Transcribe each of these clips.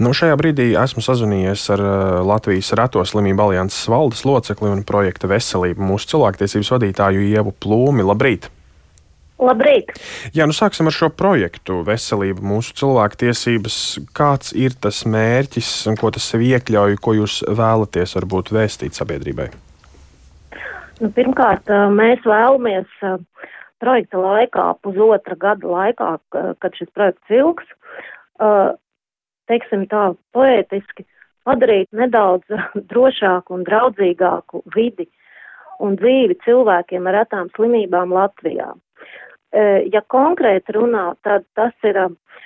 Šajā brīdī esmu sazvanījies ar Latvijas Reto slimību alianses valdes locekli un projekta Veselība mūsu cilvēktiesības vadītāju Ievu Plūmi. Labrīt! Labrīt! Jā, sāksim ar šo projektu Veselība mūsu cilvēktiesības. Kāds ir tas mērķis un ko tas sev iekļauj, ko jūs vēlaties varbūt vēstīt sabiedrībai? Pirmkārt, mēs vēlamies projekta laikā, pusotra gada laikā, kad šis projekts ilgs, teiksim tā poētiski, padarīt nedaudz drošāku un draudzīgāku vidi un dzīvi cilvēkiem ar retām slimībām Latvijā. Ja konkrēti runā, tad tas ir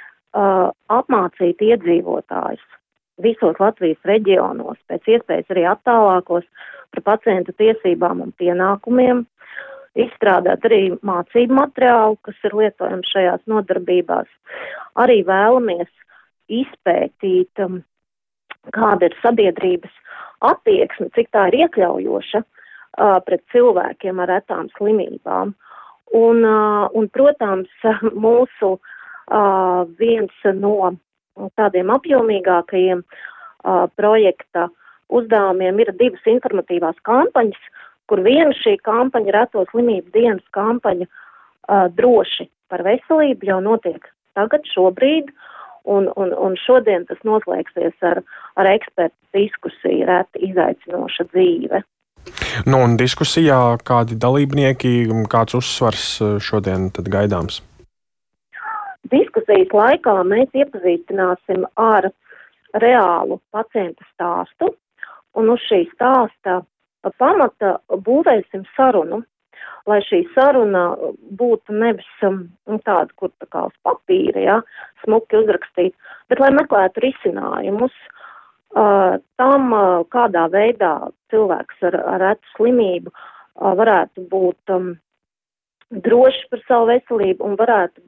apmācīt iedzīvotājus visos Latvijas reģionos, pēc iespējas arī attālākos par pacientu tiesībām un pienākumiem, izstrādāt arī mācību materiālu, kas ir lietojams šajās nodarbībās. Arī vēlamies izpētīt, kāda ir sabiedrības attieksme, cik tā ir iekļaujoša pret cilvēkiem ar retām slimībām. Un protams, mūsu viens no tādiem apjomīgākajiem projekta uzdevumiem ir 2 informatīvās kampaņas, kur viena šī kampaņa, Reto slimību dienas kampaņa, droši par veselību jau notiek tagad, šobrīd, un šodien tas noslēgsies ar ekspertu diskusiju reti izaicinoša dzīve. Un diskusijā kādi dalībnieki, kāds uzsvars šodien tad gaidāms? Diskusijas laikā mēs iepazīstināsim ar reālu pacientu stāstu, un uz šī stāsta pamata būvēsim sarunu, lai šī saruna būtu nevis tāda, kur tā kā uz papīra, ja, smuki uzrakstīt, bet lai meklētu risinājumus tam, kādā veidā cilvēks ar retu slimību varētu būt drošs par savu veselību un varētu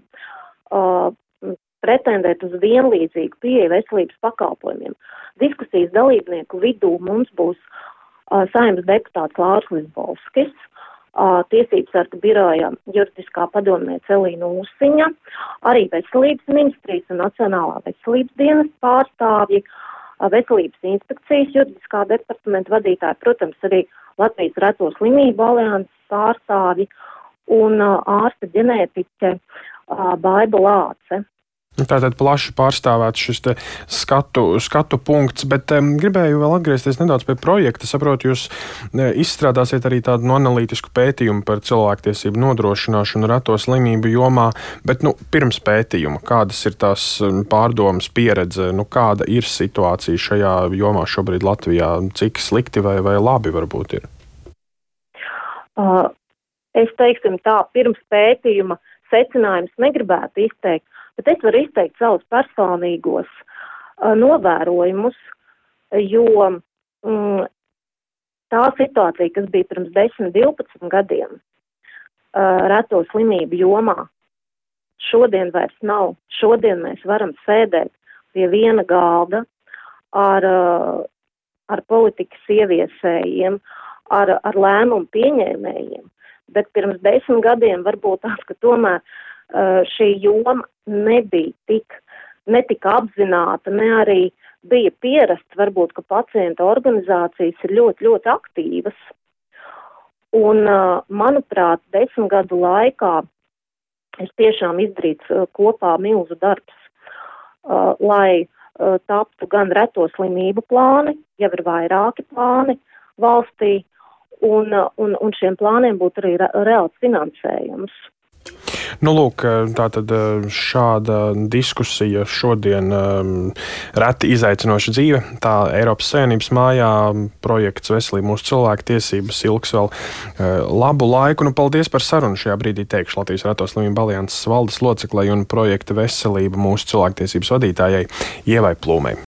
pretendēt uz vienlīdzīgu pieeju veselības pakalpojumiem. Diskusijas dalībnieku vidū mums būs Saeimas deputāts Lauris Lizbolskis, Tiesības sarga biroja juridiskā padomniece Elīna Ūsiņa, arī Veselības ministrijas un Nacionālā veselības dienas pārstāvji, Veselības inspekcijas juridiskā departamenta vadītāji, protams, arī Latvijas Reto slimību alianses pārstāvji un ārste ģenētiķe Baiba Lāce. Tātad plaši pārstāvēts šis skatu punkts, bet gribēju vēl atgriezties nedaudz pie projekta. Saprotu, jūs izstrādāsiet arī tādu analītisku pētījumu par cilvēktiesību nodrošināšanu reto slimību jomā, bet pirms pētījuma, kādas ir tās pārdomas pieredze, kāda ir situācija šajā jomā šobrīd Latvijā, cik slikti vai labi varbūt ir? Es teiksim tā, pirms pētījuma secinājums negribētu izteikt, bet es varu izteikt savus personīgos novērojumus, jo tā situācija, kas bija pirms 10-12 gadiem reto slimību jomā, šodien vairs nav. Šodien mēs varam sēdēt pie viena galda ar politikas ieviesējiem, ar lēmumu pieņēmējiem, bet pirms 10 gadiem varbūt tās, ka tomēr šī joma nebija netika apzināta, ne arī bija pierasta, varbūt, ka pacienta organizācijas ir ļoti, ļoti aktīvas. Un, manuprāt, 10 gadu laikā es tiešām izdarītu kopā milzu darbs, lai taptu gan reto slimību plāni, jau ir vairāki plāni valstī, un šiem plāniem būtu arī reāls finansējums. Lūk, tātad šāda diskusija šodien reti izaicinoša dzīve. Tā Eiropas Savienības mājā projekts Veselība mūsu cilvēktiesības ilgs vēl labu laiku. Paldies par sarunu šajā brīdī, teikšu Latvijas Reto slimību alianses valdes loceklei un projekta Veselība mūsu cilvēktiesības vadītājai Ievai Plūmei.